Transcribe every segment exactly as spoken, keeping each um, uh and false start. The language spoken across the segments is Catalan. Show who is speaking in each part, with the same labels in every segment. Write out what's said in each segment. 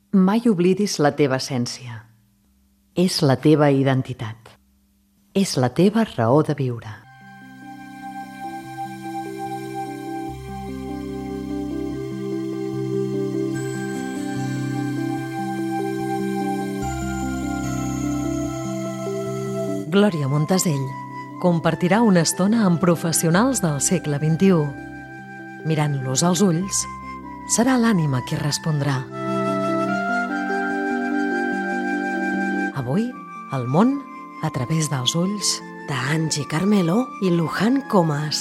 Speaker 1: Mai oblidis la teva essència. És la teva identitat. És la teva raó de viure.
Speaker 2: Glòria Montasell compartirà una estona amb professionals del segle vint-i-u. Mirant-los als ulls, serà l'ànima qui respondrà. Avui, el món a través dels ulls d'Angie Carmelo i Luján Comas.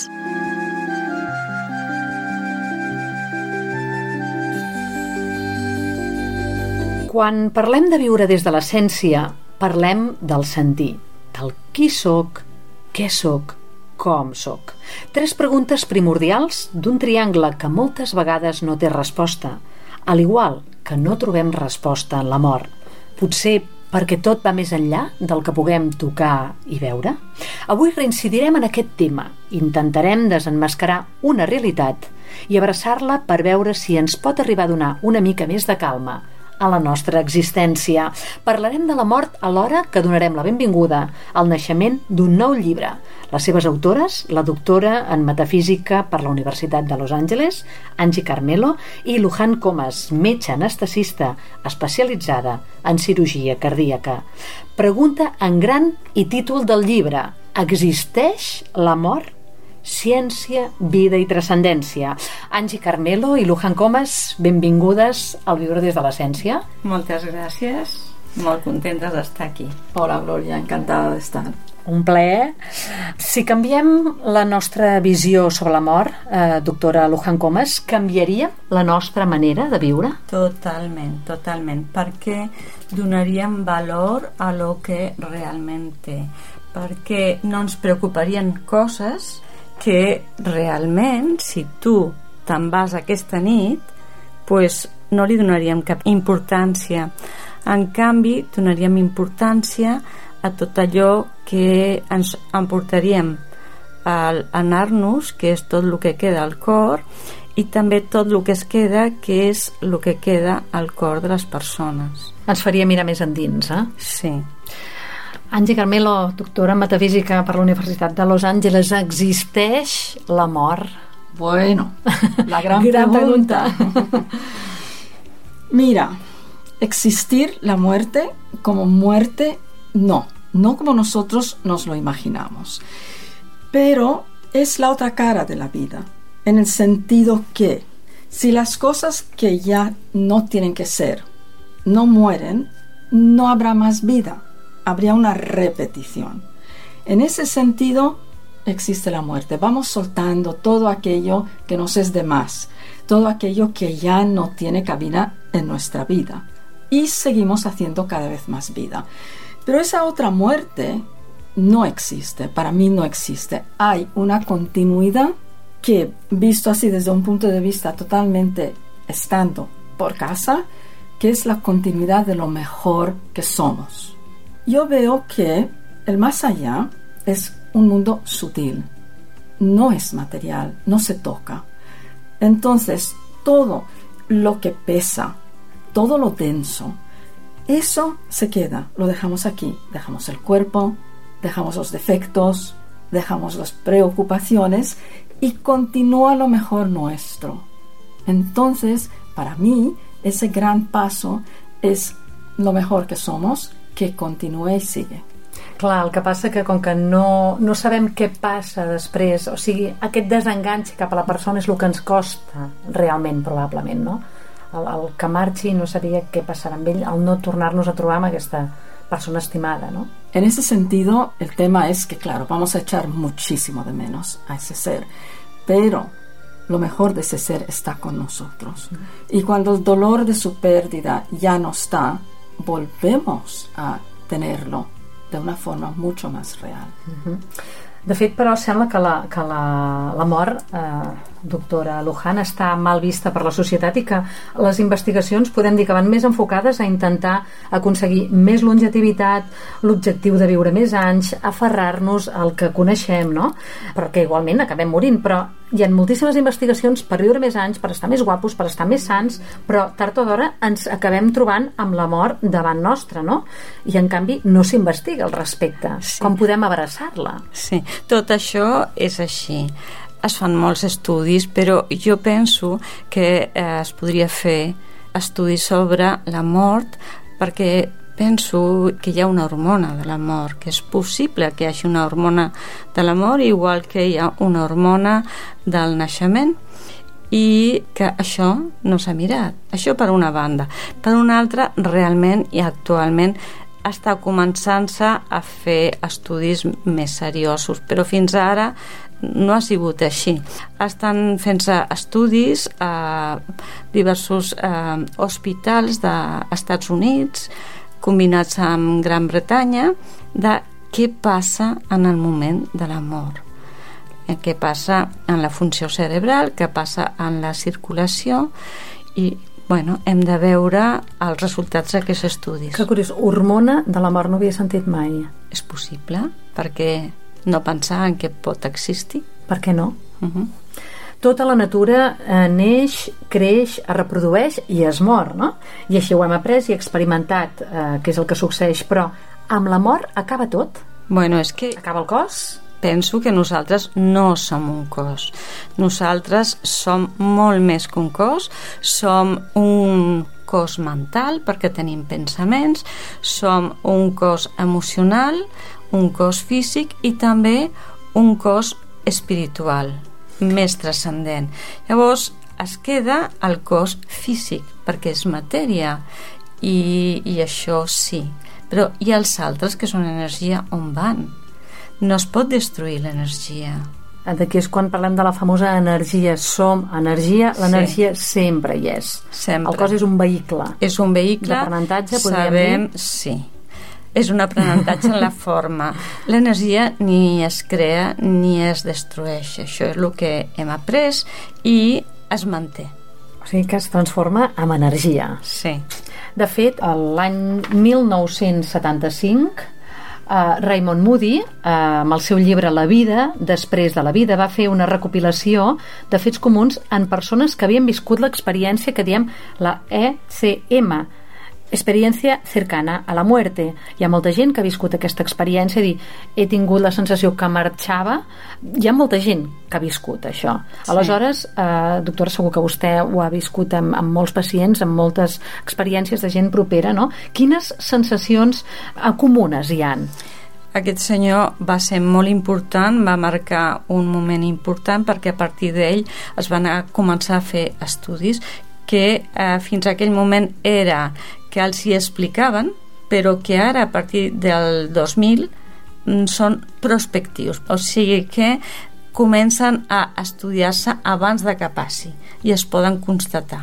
Speaker 3: Quan parlem de viure des de l'essència, parlem del sentir, del qui sóc, què sóc, com sóc. Tres preguntes primordials d'un triangle que moltes vegades no té resposta, al igual que no trobem resposta en la mort. Potser perquè tot va més enllà del que puguem tocar i veure? Avui reincidirem en aquest tema. Intentarem desenmascarar una realitat i abraçar-la per veure si ens pot arribar a donar una mica més de calma a la nostra existència. Parlarem de la mort alhora que donarem la benvinguda al naixement d'un nou llibre. Les seves autores, la doctora en metafísica per la Universitat de Los Angeles, Angie Carmelo, i Luján Comas, metge anestesista especialitzada en cirurgia cardíaca. Pregunta en gran i títol del llibre: existeix la mort? Ciència, vida i transcendència. Angie Carmelo i Luján Comas, benvingudes al Viure des de l'Essència.
Speaker 4: Moltes gràcies, molt contentes d'estar aquí.
Speaker 5: Hola, Glòria, encantada d'estar.
Speaker 3: Un plaer. Si canviem la nostra visió sobre la mort, eh, doctora Luján Comas, canviaria la nostra manera de viure?
Speaker 4: Totalment, totalment, perquè donaríem valor a lo que realment té, perquè no ens preocuparien coses que realment, si tu te'n vas aquesta nit, pues no li donaríem cap importància. En canvi, donaríem importància a tot allò que ens emportaríem al anar-nos, que és tot el que queda al cor, i també tot el que es queda, que és el que queda al cor de les persones.
Speaker 3: Ens faria mirar més endins, eh?
Speaker 4: Sí.
Speaker 3: Angie Carmelo, doctora en metafísica per la Universitat de Los Angeles, existeix la mort?
Speaker 5: Bueno, la gran,
Speaker 3: gran
Speaker 5: pregunta.
Speaker 3: pregunta.
Speaker 5: Mira, existir la muerte como muerte, no, no como nosotros nos lo imaginamos, pero es la otra cara de la vida, en el sentido que si las cosas que ya no tienen que ser no mueren, no habrá más vida. Habría una repetición. En ese sentido existe la muerte. Vamos soltando todo aquello que nos es de más, todo aquello que ya no tiene cabida en nuestra vida, y seguimos haciendo cada vez más vida. Pero esa otra muerte no existe, para mí no existe. Hay una continuidad que, visto así desde un punto de vista totalmente estando por casa, que es la continuidad de lo mejor que somos. Yo veo que el más allá es un mundo sutil, no es material, no se toca. Entonces, todo lo que pesa, todo lo denso, eso se queda, lo dejamos aquí. Dejamos el cuerpo, dejamos los defectos, dejamos las preocupaciones y continúa lo mejor nuestro. Entonces, para mí, ese gran paso es lo mejor que somos, que continua i sigue.
Speaker 3: Clar, el que passa que com que no, no sabem què passa després, o sigui, aquest desenganx cap a la persona és el que ens costa realment, probablement, no? El, el que marxi no sabia què passarà amb ell, el no tornar-nos a trobar amb aquesta persona estimada, ¿no?
Speaker 5: En ese sentido, el tema es que, claro, vamos a echar muchísimo de menos a ese ser, pero lo mejor de ese ser está con nosotros. Mm. Y cuando el dolor de su pérdida ya no está, volvemos a tenerlo de una forma mucho más real.
Speaker 3: Uh-huh. De fet, però, sembla que la, que la, la mort, eh, doctora Luján, està mal vista per la societat i que les investigacions podem dir que van més enfocades a intentar aconseguir més longevitivitat, l'objectiu de viure més anys, aferrar-nos al que coneixem, no? Perquè igualment acabem morint, però hi ha moltíssimes investigacions per viure més anys, per estar més guapos, per estar més sants, però tard o d'hora ens acabem trobant amb la mort davant nostra, no? I en canvi no s'investiga al respecte. Sí. Com podem abraçar-la?
Speaker 4: Sí, tot això és així. Es fan molts estudis, però jo penso que eh, es podria fer estudis sobre la mort, perquè penso que hi ha una hormona de la mort, que és possible que hi hagi una hormona de la mort, igual que hi ha una hormona del naixement, i que això no s'ha mirat. Això per una banda. Per una altra, realment i actualment està començant-se a fer estudis més seriosos, però fins ara no ha sigut així. Estan fent-se estudis a diversos eh, hospitals dels Estats Units, combinats amb Gran Bretanya, de què passa en el moment de la mort, què passa en la funció cerebral, què passa en la circulació, i bueno, hem de veure els resultats d'aquests estudis.
Speaker 3: Que curiós, hormona de la mort no havia sentit mai.
Speaker 4: És possible, perquè no pensar en què pot existir.
Speaker 3: Per què no?
Speaker 4: Uh-huh.
Speaker 3: Tota la natura eh, neix, creix, es reprodueix i es mor, no? I així ho hem après i experimentat, eh, que és el que succeeix, però amb la mort acaba tot?
Speaker 4: Bueno, és que...
Speaker 3: Acaba el cos?
Speaker 4: Penso que nosaltres no som un cos. Nosaltres som molt més que un cos, som un cos mental perquè tenim pensaments, som un cos emocional, un cos físic i també un cos espiritual, més transcendent. Llavors es queda el cos físic perquè és matèria i, i això sí, però hi ha els altres que són energia, on van? No es pot destruir l'energia.
Speaker 3: D'aquí és quan parlem de la famosa energia. Som energia, l'energia sí. sempre hi és.
Speaker 4: Sempre.
Speaker 3: El cos és un vehicle.
Speaker 4: És un vehicle,
Speaker 3: d'aprenentatge, podríem
Speaker 4: sabem,
Speaker 3: dir?
Speaker 4: Sí. És un aprenentatge en la forma. L'energia ni es crea ni es destrueix. Això és el que hem après i es manté.
Speaker 3: O sigui que es transforma en energia.
Speaker 4: Sí.
Speaker 3: De fet, l'any mil nou-cents setanta-cinc, Uh, Raymond Moody, uh, amb el seu llibre La vida, després de la vida, va fer una recopilació de fets comuns en persones que havien viscut l'experiència que diem la E C M, experiència cercana a la muerte. Hi ha molta gent que ha viscut aquesta experiència, dir, he tingut la sensació que marxava. Hi ha molta gent que ha viscut això. Sí. Aleshores, eh, doctora, segur que vostè ho ha viscut amb, amb molts pacients, amb moltes experiències de gent propera, no? Quines sensacions eh, comunes hi han?
Speaker 4: Aquest senyor va ser molt important, va marcar un moment important perquè a partir d'ell es van a començar a fer estudis que eh, fins a aquell moment era que els hi explicaven, però que ara a partir del dos mil són prospectius, o sigui que comencen a estudiar-se abans de que passi i es poden constatar.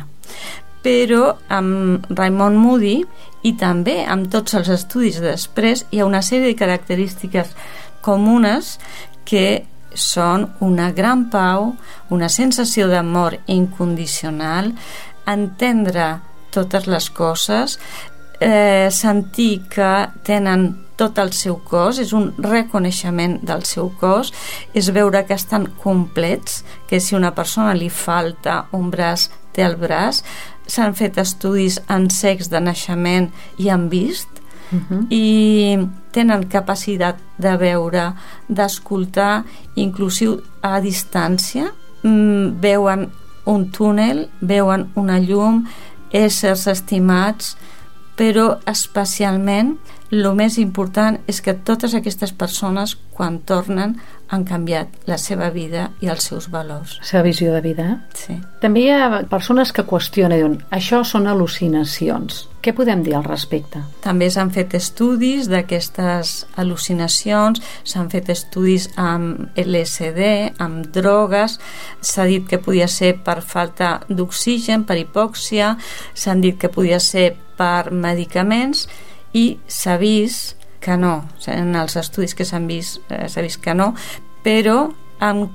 Speaker 4: Però amb Raymond Moody i també amb tots els estudis després hi ha una sèrie de característiques comunes que són una gran pau, una sensació d'amor incondicional, entendre totes les coses, eh, sentir que tenen tot el seu cos, és un reconeixement del seu cos, és veure que estan complets, que si una persona li falta un braç, té el braç. S'han fet estudis en sex de naixement i han vist, uh-huh. i tenen capacitat de veure, d'escoltar, inclusiu a distància, mm, veuen un túnel, veuen una llum, éssers estimats, però especialment el més important és que totes aquestes persones quan tornen han canviat la seva vida i els seus valors.
Speaker 3: La seva visió de vida.
Speaker 4: Sí.
Speaker 3: També hi ha persones que qüestionen i diuen, això són al·lucinacions. Què podem dir al respecte?
Speaker 4: També s'han fet estudis d'aquestes al·lucinacions, s'han fet estudis amb L S D, amb drogues, s'ha dit que podia ser per falta d'oxigen, per hipòxia, s'han dit que podia ser per medicaments i s'ha vist que no, en els estudis que s'han vist eh, s'ha vist que no, però amb cap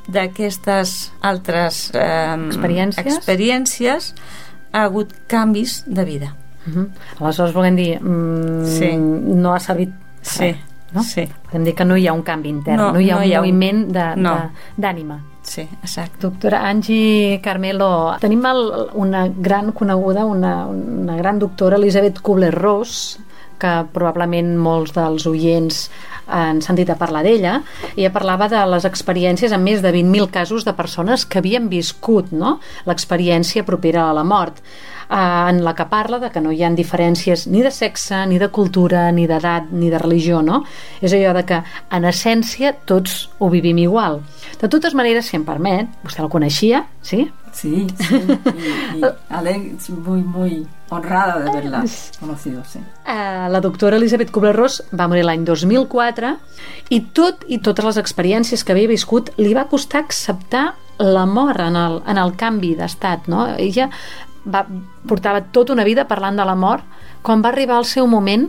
Speaker 4: d'aquestes altres eh,
Speaker 3: experiències.
Speaker 4: experiències ha hagut canvis de vida.
Speaker 3: Uh-huh. Aleshores, volem dir, mm,
Speaker 4: Sí.
Speaker 3: no ha servit
Speaker 4: Sí,
Speaker 3: res, no?
Speaker 4: sí.
Speaker 3: Podem dir que no hi ha un canvi intern, no,
Speaker 4: No,
Speaker 3: no hi ha
Speaker 4: no
Speaker 3: un
Speaker 4: hi ha un-
Speaker 3: moviment de,
Speaker 4: no.
Speaker 3: de, d'ànima.
Speaker 4: Sí, exacte.
Speaker 3: Doctora Angie Carmelo, tenim el, una gran coneguda, una, una gran doctora, Elisabeth Kubler-Ross, que probablement molts dels oients han sentit a parlar d'ella. Ella parlava de les experiències en més de vint mil casos de persones que havien viscut, no?, l'experiència propera a la mort, eh, en la que parla de que no hi ha diferències ni de sexe, ni de cultura, ni d'edat, ni de religió, no? És allò de que, en essència, tots ho vivim igual. De totes maneres, si em permet, vostè el coneixia, sí?
Speaker 5: Sí, sí. Y, y Ale es muy, muy honrada de haberla conocido, sí.
Speaker 3: Uh, la doctora Elisabeth Kubler-Ross va morir l'any dos mil quatre i tot i totes les experiències que havia viscut li va costar acceptar la mort en el, en el canvi d'estat, no? Ella va, portava tota una vida parlant de la mort. Quan va arribar el seu moment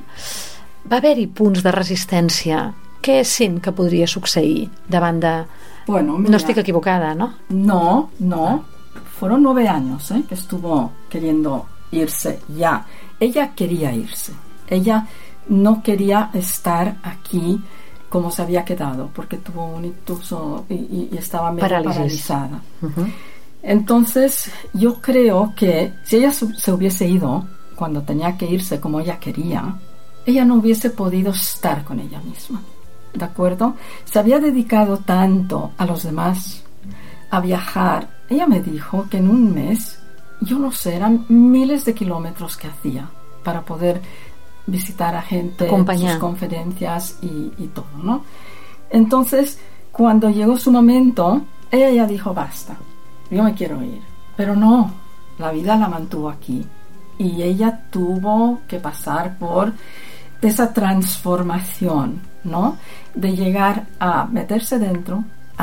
Speaker 3: va haver-hi punts de resistència. Què sent que podria succeir davant de...
Speaker 5: Bueno, mira,
Speaker 3: no estic equivocada, no?
Speaker 5: No, no. Fueron nueve años ¿eh? que estuvo queriendo irse ya. Ella quería irse. Ella no quería estar aquí como se había quedado, porque tuvo un ictus y, y, y estaba medio
Speaker 3: Parálisis.
Speaker 5: paralizada.
Speaker 3: Uh-huh.
Speaker 5: Entonces, yo creo que si ella se hubiese ido cuando tenía que irse como ella quería, ella no hubiese podido estar con ella misma. ¿De acuerdo? Se había dedicado tanto a los demás, a viajar. Ella me dijo que en un mes, yo no sé, eran miles de kilómetros que hacía para poder visitar a gente,
Speaker 3: acompañar
Speaker 5: sus conferencias y, y todo, ¿no? Entonces, cuando llegó su momento, ella ya dijo, basta, yo me quiero ir. Pero no, la vida la mantuvo aquí. Y ella tuvo que pasar por esa transformación, ¿no? De llegar a meterse dentro,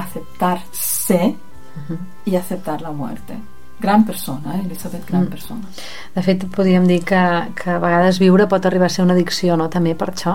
Speaker 5: aceptarse uh-huh. y aceptar la muerte. Gran persona, eh? Elisabeth, gran mm. persona.
Speaker 3: De fet, podríem dir que, que a vegades viure pot arribar a ser una addicció, no? També per això.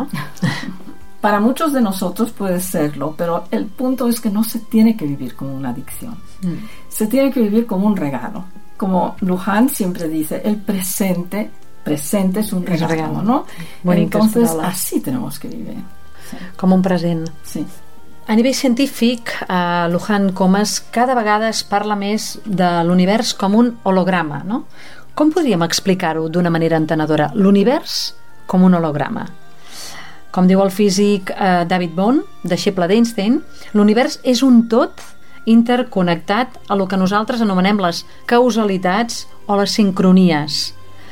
Speaker 5: Para muchos de nosotros puede serlo, pero el punto es que no se tiene que vivir como una adicción. Mm. Se tiene que vivir como un regalo. Como Luján siempre dice, el presente, presente es un regalo, es regalo. ¿no? Boniques Entonces, paraules. Así tenemos que vivir. Sí.
Speaker 3: Com un present.
Speaker 5: Sí.
Speaker 3: A nivell científic, a Lujan Comas cada vegada es parla més de l'univers com un holograma, no? Com podríem explicar-ho d'una manera entenedora? L'univers com un holograma. Com diu el físic eh, David Bohm, deixeble d'Einstein, l'univers és un tot interconnectat a lo que nosaltres anomenem les causalitats o les sincronies.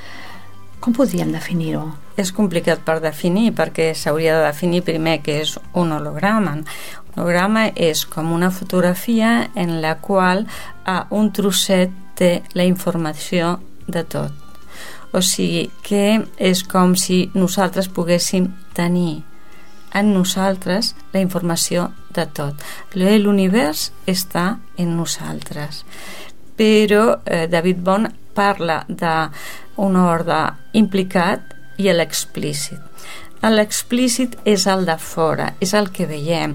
Speaker 3: Com podríem definir-ho?
Speaker 4: És complicat per definir perquè s'hauria de definir primer què és un holograma. Un holograma és com una fotografia en la qual a un trosset té la informació de tot. O sigui que és com si nosaltres poguéssim tenir en nosaltres la informació de tot. L'univers està en nosaltres. Però eh, David Bohm parla d'un ordre implicat i l'explícit. L'explícit és el de fora, és el que veiem.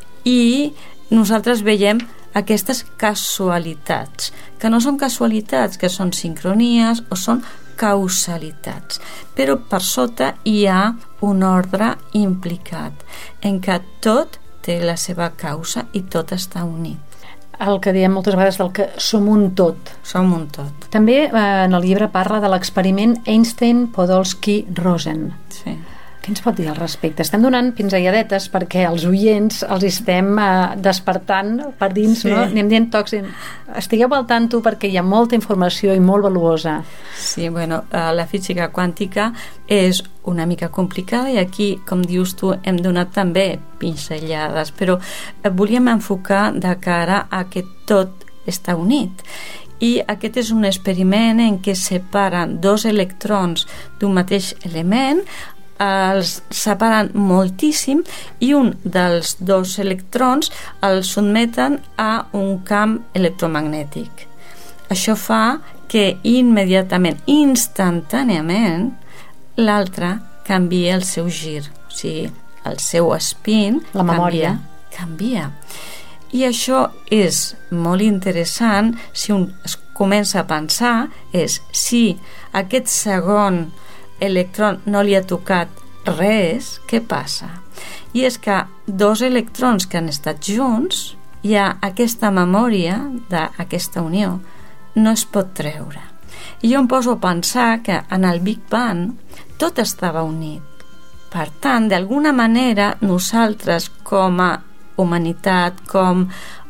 Speaker 4: I nosaltres veiem aquestes casualitats, que no són casualitats, que són sincronies o són causalitats. Però per sota hi ha un ordre implicat, en què tot té la seva causa i tot està unit.
Speaker 3: El que diem moltes vegades del que som un tot.
Speaker 4: Som un tot.
Speaker 3: També eh, en el llibre parla de l'experiment Einstein-Podolsky-Rosen.
Speaker 4: Sí.
Speaker 3: Què ens pot dir al respecte? Estem donant pinzelladetes perquè els oients els estem eh, despertant per dins, sí. No? Anem dient tocs. Estigueu al tanto perquè hi ha molta informació i molt valuosa.
Speaker 4: Sí, bueno, la física quàntica és una mica complicada i aquí, com dius tu, hem donat també pinzellades, però volíem enfocar de cara a que tot està unit. I aquest és un experiment en què separen dos electrons d'un mateix element, els separen moltíssim i un dels dos electrons els sotmeten a un camp electromagnètic. Això fa que immediatament, instantàniament, l'altre canvia el seu gir, o sigui, el seu spin
Speaker 3: la memòria
Speaker 4: canvia. canvia. I això és molt interessant si un es comença a pensar és si aquest segon electron no li ha tocat res, què passa? I és que dos electrons que han estat junts, hi ha aquesta memòria d'aquesta unió, no es pot treure. I jo em poso a pensar que en el Big Bang tot estava unit. Per tant, d'alguna manera, nosaltres com a humanitat, com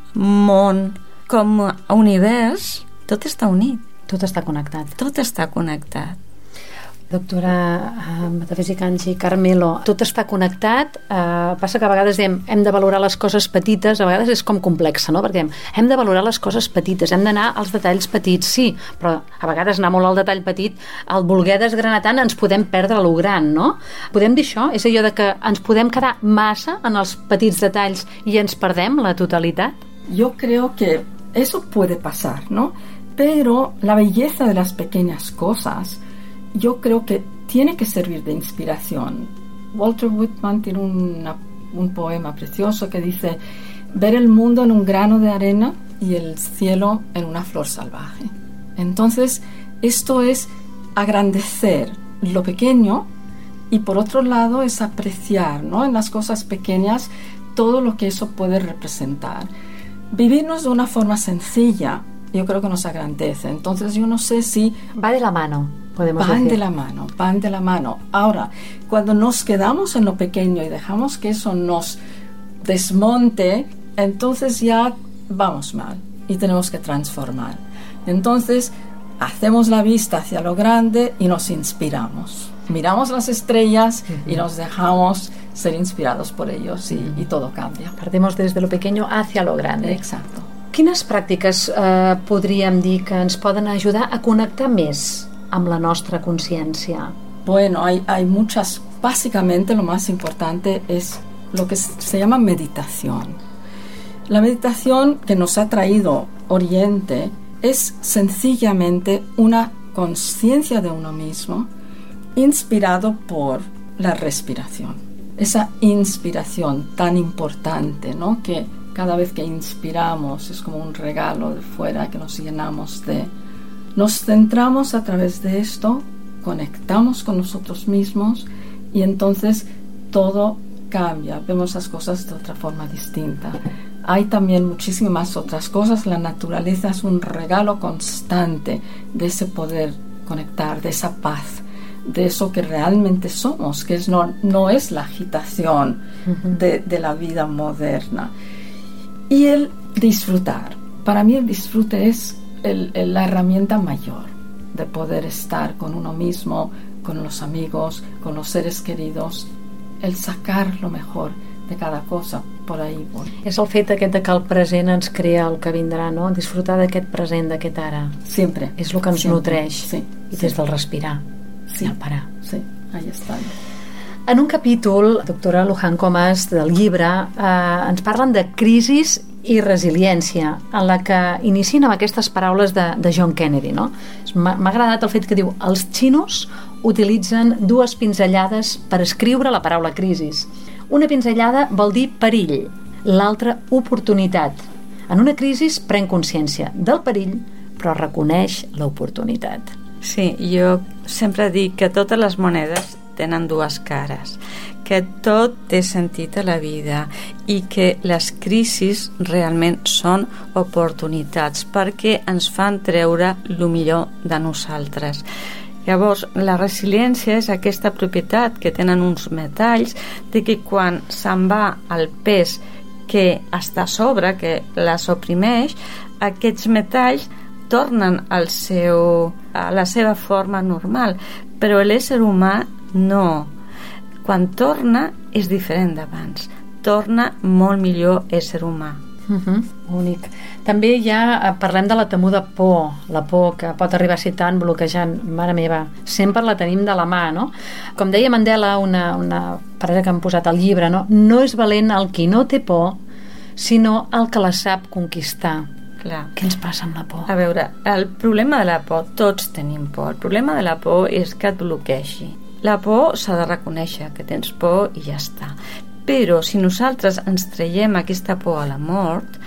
Speaker 4: món, com a univers, tot està unit.
Speaker 3: Tot està connectat.
Speaker 4: Tot està connectat.
Speaker 3: Doctora eh, metafísica Angie Carmelo, tot està connectat, eh, passa que a vegades diem, hem de valorar les coses petites, a vegades és com complexa, no? Perquè hem de valorar les coses petites, hem d'anar als detalls petits, sí, però a vegades anar molt al detall petit, al voler desgranar tant ens podem perdre lo gran, no? Podem dir això? És allò de que ens podem quedar massa en els petits detalls i ens perdem la totalitat?
Speaker 5: Yo creo que eso puede pasar, ¿no? Pero la belleza de las pequeñas cosas yo creo que tiene que servir de inspiración. Walter Whitman tiene una, un poema precioso que dice: ver el mundo en un grano de arena y el cielo en una flor salvaje. Entonces, esto es agrandecer lo pequeño y por otro lado es apreciar, ¿no?, en las cosas pequeñas todo lo que eso puede representar. Vivirnos de una forma sencilla yo creo que nos agrandece. Entonces yo no sé si...
Speaker 3: Va de la mano, podemos
Speaker 5: van
Speaker 3: decir.
Speaker 5: de la mano, van de la mano. Ahora, cuando nos quedamos en lo pequeño y dejamos que eso nos desmonte, entonces ya vamos mal y tenemos que transformar. Entonces hacemos la vista hacia lo grande y nos inspiramos. Miramos las estrellas uh-huh. y nos dejamos ser inspirados por ellos y, uh-huh. y todo cambia.
Speaker 3: Partimos desde lo pequeño hacia lo grande.
Speaker 5: Exacto.
Speaker 3: Quines pràctiques eh, podríem dir que ens poden ajudar a connectar més amb la nostra consciència?
Speaker 5: Bueno, hay, hay muchas. Básicamente lo más importante es lo que se llama meditación. La meditación que nos ha traído Oriente es sencillamente una conciencia de uno mismo inspirado por la respiración. Esa inspiración tan importante, ¿no?, que cada vez que inspiramos es como un regalo de fuera que nos llenamos de... Nos centramos a través de esto, conectamos con nosotros mismos y entonces todo cambia, vemos las cosas de otra forma distinta. Hay también muchísimas otras cosas. La naturaleza es un regalo constante de ese poder conectar, de esa paz, de eso que realmente somos, que es no, no es la agitación uh-huh. de, de la vida moderna. Y el disfrutar. Para mí el disfrute es el, el, la herramienta mayor de poder estar con uno mismo, con los amigos, con los seres queridos, el sacar lo mejor de cada cosa. Por ahí voy.
Speaker 3: És el fet aquest de que el present ens crea el que vindrà, no? Disfrutar d'aquest present, d'aquest ara.
Speaker 5: Siempre.
Speaker 3: És el que ens
Speaker 5: Siempre.
Speaker 3: nutreix.
Speaker 5: Sí.
Speaker 3: I des del respirar.
Speaker 5: Sí.
Speaker 3: I el parar.
Speaker 5: Sí, ahí está.
Speaker 3: En un capítol, doctora Luján Comas, del llibre, eh, ens parlen de crisis i resiliència, en la que inicien amb aquestes paraules de, de John Kennedy, no? M'ha, m'ha agradat el fet que diu: els xinos utilitzen dues pinzellades per escriure la paraula crisis. Una pinzellada vol dir perill, l'altra oportunitat. En una crisi pren consciència del perill, però reconeix l'oportunitat.
Speaker 4: Sí, jo sempre dic que totes les monedes tenen dues cares, que tot té sentit a la vida i que les crisis realment són oportunitats perquè ens fan treure el millor de nosaltres. Llavors, la resiliència és aquesta propietat que tenen uns metalls de que quan se'n va el pes que està a sobre, que les oprimeix, aquests metalls tornen al seu, a la seva forma normal, però l'ésser humà no. Quan torna és diferent d'abans, torna molt millor ésser humà.
Speaker 3: Uh-huh. Únic. També ja parlem de la temuda por, la por que pot arribar a ser tan bloquejant, mare meva, sempre la tenim de la mà, no? Com deia Mandela, una, una frase que han posat al llibre, no? No és valent el qui no té por, sinó el que la sap conquistar.
Speaker 4: Clar.
Speaker 3: Què ens passa amb la por?
Speaker 4: A veure, el problema de la por, tots tenim por, el problema de la por és que et bloquegi. La por s'ha de reconèixer que tens por i ja està. Però si nosaltres ens traiem aquesta por a la mort,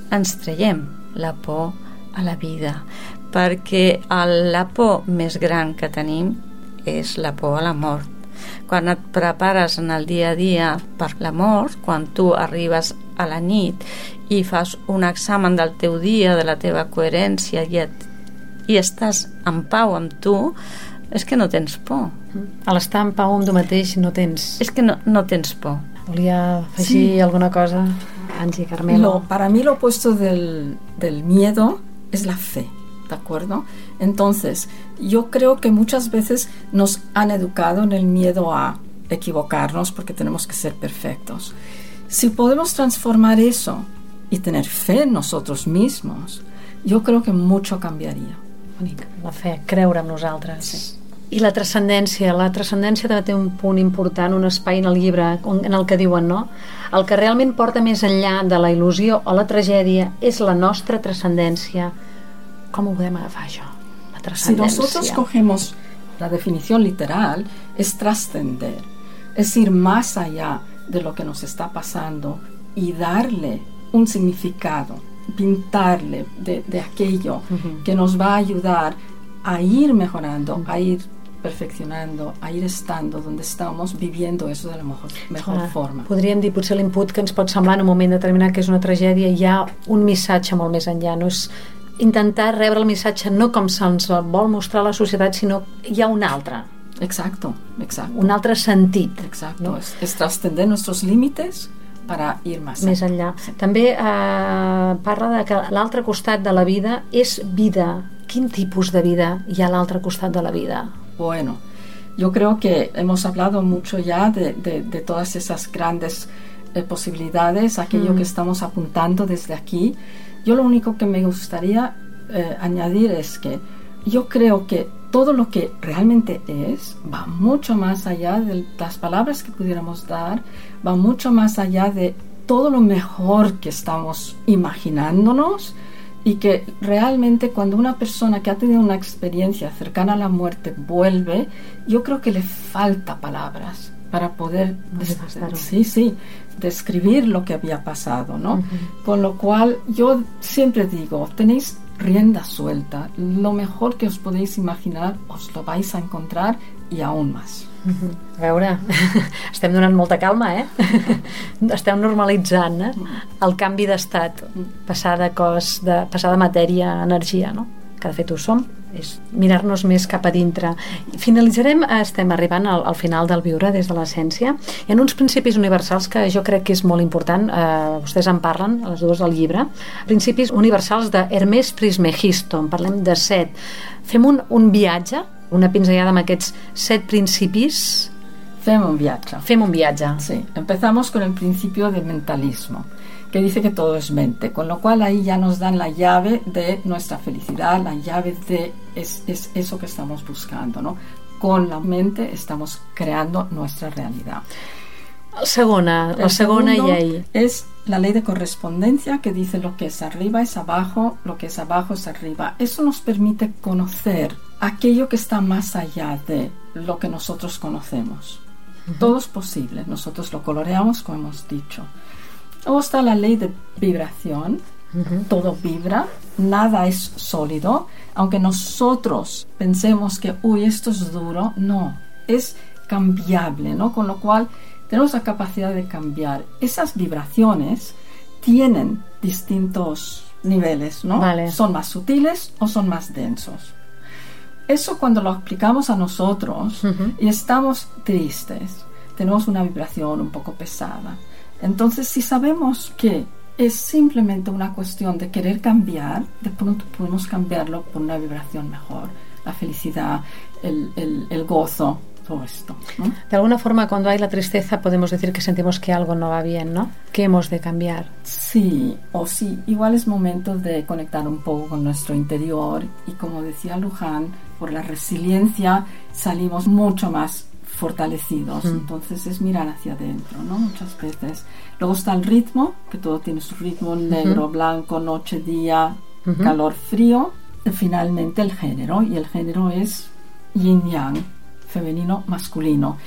Speaker 4: ens traiem la por a la vida, perquè el, la por més gran que tenim és la por a la mort. Quan et prepares en el dia a dia per la mort, quan tu arribes a la nit i fas un examen del teu dia, de la teva coherència i, et, i estàs en pau amb tu, és que no tens por.
Speaker 3: A l'estar en pau amb tu mateix no tens...
Speaker 4: És que no, no tens por.
Speaker 3: Volia afegir sí. alguna cosa, Angie, Carmelo.
Speaker 5: Lo, para mí lo opuesto del, del miedo es la fe, ¿de acuerdo? Entonces, yo creo que muchas veces nos han educado en el miedo a equivocarnos porque tenemos que ser perfectos. Si podemos transformar eso y tener fe en nosotros mismos, yo creo que mucho cambiaría.
Speaker 3: Bonic, la fe, creure en nosaltres.
Speaker 5: Sí.
Speaker 3: I la transcendència, la transcendència també té un punt important, un espai en el llibre en el que diuen, no? El que realment porta més enllà de la il·lusió o la tragèdia és la nostra transcendència. Com ho podem agafar, això? La transcendència.
Speaker 5: Si nosotros cogemos la definición literal, es trascender, es ir más allá de lo que nos está pasando y darle un significado, pintarle de, de aquello uh-huh. que nos va a ayudar a ir mejorando, uh-huh. a ir perfeccionando, a ir estando donde estamos, viviendo eso de la mejor, mejor ah, forma.
Speaker 3: Podríem dir, potser l'input que ens pot semblar en un moment determinat que és una tragèdia, hi ha un missatge molt més enllà, no és intentar rebre el missatge no com se'ns vol mostrar la societat, sinó hi ha un altre.
Speaker 5: Exacto, exacto.
Speaker 3: Un altre sentit.
Speaker 5: Exacto,
Speaker 3: no?
Speaker 5: es, es trascender nuestros límites para ir más,
Speaker 3: més enllà. Sí. També eh, parla de que l'altre costat de la vida és vida. Quin tipus de vida hi ha a l'altre costat de la vida?
Speaker 5: Bueno, yo creo que hemos hablado mucho ya de, de, de todas esas grandes eh, posibilidades, aquello mm. que estamos apuntando desde aquí. Yo lo único que me gustaría eh, añadir es que yo creo que todo lo que realmente es va mucho más allá de las palabras que pudiéramos dar, va mucho más allá de todo lo mejor que estamos imaginándonos, y que realmente cuando una persona que ha tenido una experiencia cercana a la muerte vuelve, yo creo que le falta palabras para poder des- sí, sí, describir lo que había pasado, ¿no? Uh-huh. Con lo cual yo siempre digo, tenéis rienda suelta, lo mejor que os podéis imaginar os lo vais a encontrar y aún más.
Speaker 3: Uh-huh. A veure, estem donant molta calma, eh? Estem normalitzant eh? el canvi d'estat, passar de cos, de, passar de matèria a energia, no? Que de fet ho som, és mirar-nos més cap a dintre. Finalitzarem, estem arribant al, al final del Viure des de l'essència, en uns principis universals que jo crec que és molt important, eh, vostès en parlen, a les dues del llibre, principis universals de Hermès Trismegisto, en parlem de set. Fem un, un viatge, una pinzellada amb aquests set principis.
Speaker 5: Fem un viaje.
Speaker 3: Fem un viaje.
Speaker 5: Sí, empezamos con el principio del mentalismo, que dice que todo es mente, con lo cual ahí ya nos dan la llave de nuestra felicidad, la llave de es, es eso que estamos buscando, ¿no? Con la mente estamos creando nuestra realidad.
Speaker 3: Segona, la segona llei.
Speaker 5: Es la ley de correspondencia, que dice lo que es arriba es abajo, lo que es abajo es arriba. Eso nos permite conocer aquello que está más allá de lo que nosotros conocemos. Uh-huh. Todo es posible, nosotros lo coloreamos como hemos dicho. Luego está la ley de vibración. Uh-huh. Todo vibra, nada es sólido, aunque nosotros pensemos que uy, esto es duro, no, es cambiable, ¿no? Con lo cual tenemos la capacidad de cambiar. Esas vibraciones tienen distintos niveles, ¿no?
Speaker 3: Vale.
Speaker 5: Son más sutiles o son más densos. Eso cuando lo aplicamos a nosotros uh-huh. y estamos tristes, tenemos una vibración un poco pesada. Entonces, si sabemos que es simplemente una cuestión de querer cambiar, de pronto podemos cambiarlo por una vibración mejor. La felicidad, el, el, el gozo, todo esto, ¿no?
Speaker 3: De alguna forma, cuando hay la tristeza, podemos decir que sentimos que algo no va bien, ¿no? Que hemos de cambiar.
Speaker 5: Sí, o sí, igual es momento de conectar un poco con nuestro interior y, como decía Luján, por la resiliencia salimos mucho más fortalecidos. Mm. Entonces es mirar hacia adentro, ¿no? Muchas veces. Luego está el ritmo, que todo tiene su ritmo, negro, uh-huh. blanco, noche, día, uh-huh. calor, frío. Y finalmente el género, y el género es yin-yang, femenino, masculino.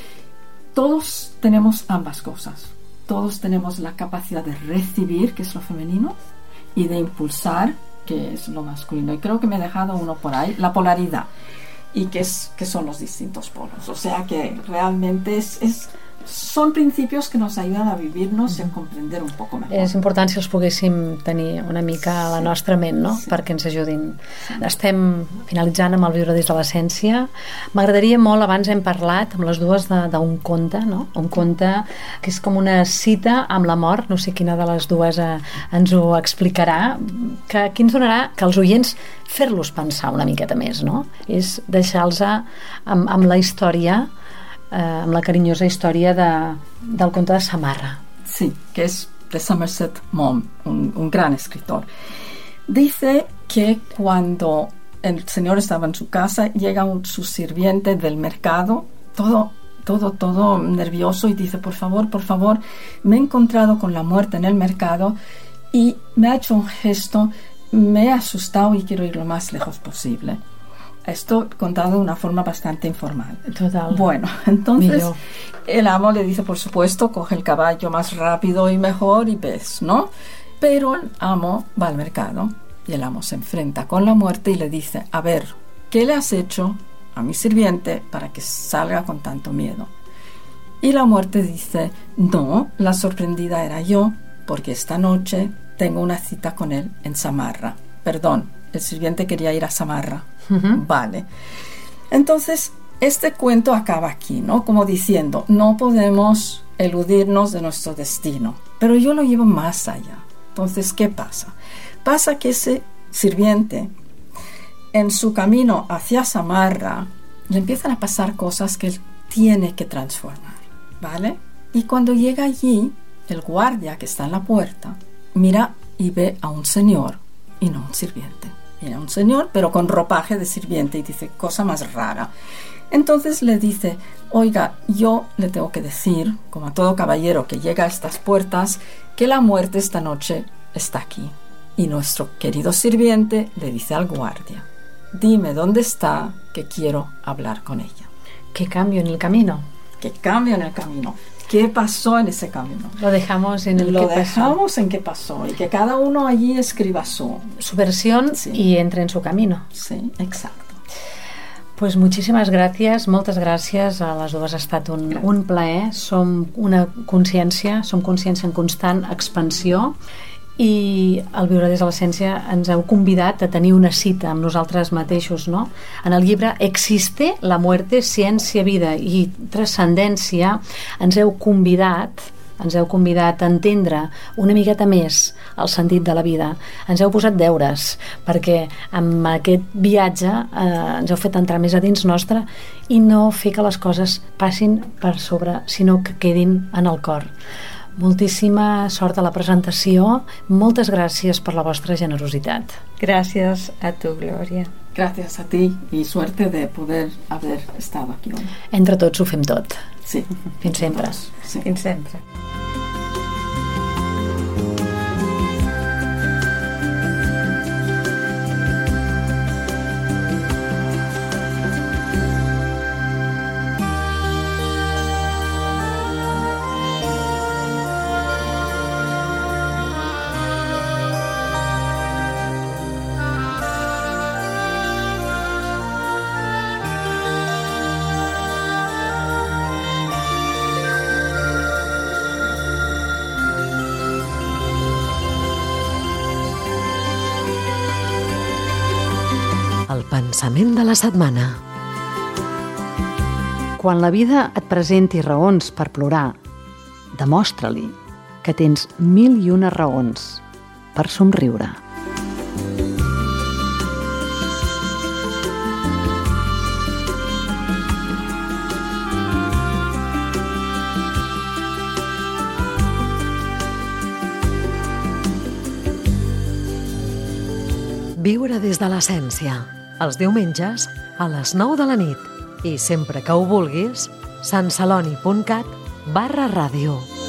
Speaker 5: Todos tenemos ambas cosas. Todos tenemos la capacidad de recibir, que es lo femenino, y de impulsar, que es lo masculino. Y creo que me he dejado uno por ahí, la polaridad, y que, es, que son los distintos polos. O sea que realmente es... es són principis que nos ayudan a vivirnos i a comprender un poc mejor.
Speaker 3: És important si els poguéssim tenir una mica a la nostra ment, no? Sí. Perquè ens ajudin. Sí. Estem finalitzant amb el Viure des de l'essència. M'agradaria molt, abans hem parlat amb les dues d'un conte, no? Un conte que és com una cita amb la mort, no sé quina de les dues eh, ens ho explicarà, que aquí ens donarà que els oients fer-los pensar una miqueta més, no? És deixar-los amb, amb la història, Eh, amb la carinyosa història de, del conte de Samarra.
Speaker 5: Sí, que es de Somerset Maugham, un, un gran escritor. Dice que cuando el señor estaba en su casa, llega un, su sirviente del mercado, todo, todo, todo nervioso, y dice, por favor, por favor, me he encontrado con la muerte en el mercado y me ha hecho un gesto, me he asustado y quiero ir lo más lejos posible. Esto contado de una forma bastante informal.
Speaker 3: Total.
Speaker 5: Bueno, entonces
Speaker 3: Millor.
Speaker 5: El amo le dice, por supuesto, coge el caballo más rápido y mejor y ves, ¿no? Pero el amo va al mercado y el amo se enfrenta con la muerte y le dice, a ver, ¿qué le has hecho a mi sirviente para que salga con tanto miedo? Y la muerte dice, no, la sorprendida era yo, porque esta noche tengo una cita con él en Samarra. Perdón, el sirviente quería ir a Samarra. Uh-huh. Vale. Entonces, este cuento acaba aquí, ¿no? Como diciendo, no podemos eludirnos de nuestro destino. Pero yo lo llevo más allá. Entonces, ¿qué pasa? Pasa que ese sirviente, en su camino hacia Samarra, le empiezan a pasar cosas que él tiene que transformar, ¿vale? Y cuando llega allí, el guardia que está en la puerta mira y ve a un señor y no un sirviente. Mira a un señor, pero con ropaje de sirviente, y dice, cosa más rara. Entonces le dice, oiga, yo le tengo que decir, como a todo caballero que llega a estas puertas, que la muerte esta noche está aquí. Y nuestro querido sirviente le dice al guardia, dime dónde está, que quiero hablar con ella.
Speaker 3: ¿Qué cambio en el camino?
Speaker 5: ¿Qué cambio en el camino? ¿Qué pasó en ese camino?
Speaker 3: Lo dejamos en el
Speaker 5: Lo
Speaker 3: qué
Speaker 5: dejamos
Speaker 3: pasó.
Speaker 5: en qué pasó, y que cada uno allí escriba su,
Speaker 3: su versión, sí, y entre en su camino.
Speaker 5: Sí, exacto.
Speaker 3: Pues muchísimes gràcies, moltes gràcies a les dues. Ha estat un, un plaer. Som una consciència, som consciència en constant expansió, i al Viure des de l'essència ens heu convidat a tenir una cita amb nosaltres mateixos, no? En el llibre Existe la muerte, ciència, vida i transcendència ens heu convidat ens heu convidat a entendre una miqueta més el sentit de la vida. Ens heu posat deures, perquè amb aquest viatge eh, ens heu fet entrar més a dins nostre i no fer que les coses passin per sobre, sinó que quedin en el cor. Moltíssima sort a la presentació. Moltes gràcies per la vostra generositat.
Speaker 4: Gracias a tu, Gloria.
Speaker 5: Gracias a ti y suerte de poder haber estado aquí hoy.
Speaker 3: Entre tots ho fem tot.
Speaker 5: Sí.
Speaker 3: Fins sempre.
Speaker 5: Sí.
Speaker 4: Fins sempre.
Speaker 2: El pensament de la setmana.
Speaker 1: Quan la vida et presenti raons per plorar, demostra-li que tens mil i una raons per somriure.
Speaker 2: Viure des de l'essència. Els diumenges a les nou de la nit. I sempre que ho vulguis, santceloni punt cat barra ràdio.